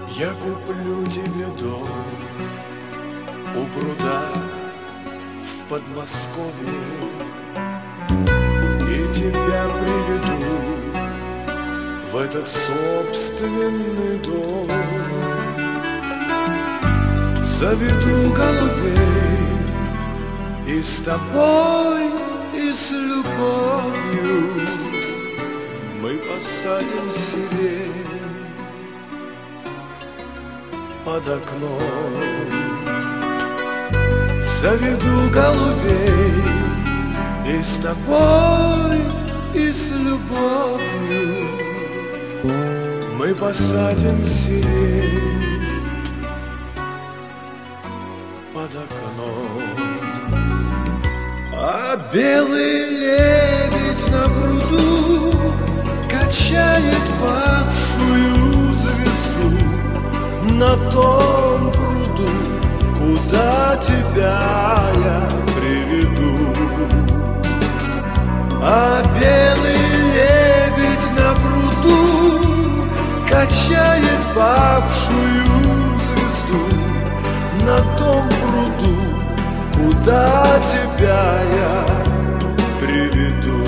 Я куплю тебе дом у пруда в Подмосковье и тебя приведу в этот собственный дом. Заведу голубей и с тобой, и с любовью мы посадим сирень под окном. Заведу голубей и с тобой, и с любовью мы посадим сирень под окном. А белый лебедь на пруду качает павшую звезду на том пруду, куда тебя я приведу. А белый лебедь на пруду качает павшую звезду на том пруду, куда тебя я приведу.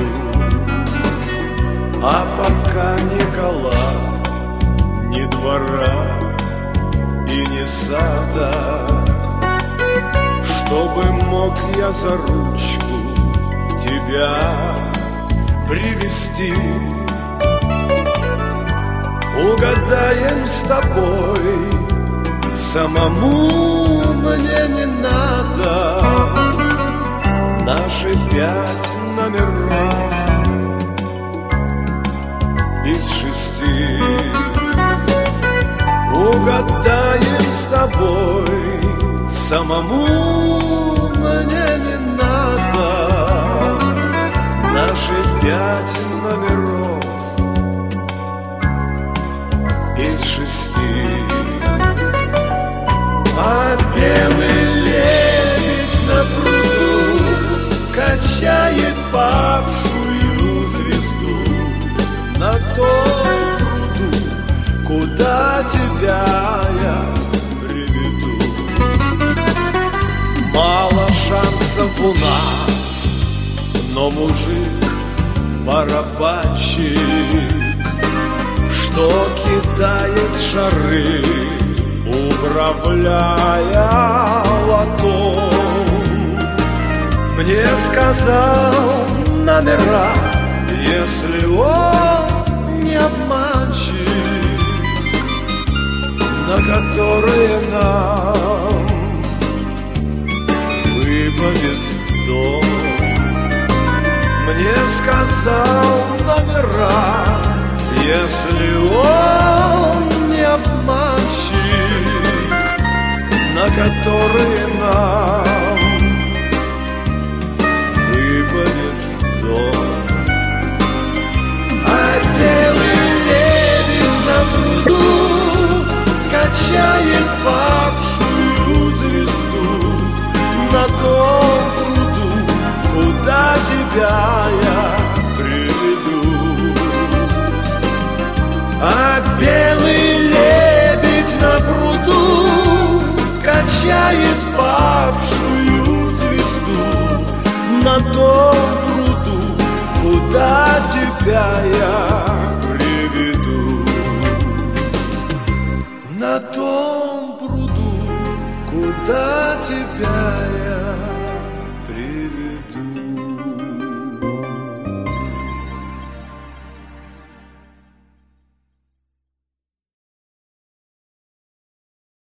А пока ни гола, ни двора и ни сада, чтобы мог я за ручку тебя привести, угадаем с тобой, самому мне не надо наши 5 номеров из 6. Угадаем с тобой, самому мне не надо наши 5 номеров из 6. А белый лебедь на пруду качает павшую звезду на том пруду, куда тебя я приведу. Мало шансов у нас, но мужик барабанщик, что кидает шары, управляя лотом, мне сказал номера, если он не обманщик, на которые нам выпадет дом. Мне сказал номера, если он не обманщик, на которые нам выпадет дом. А белый лебедь на пруду качает павшую звезду на том пруду, куда тебя я приведу. А белый лебедь на пруду качает павшую звезду на том пруду, куда тебя я приведу. На том пруду, куда тебя я приведу.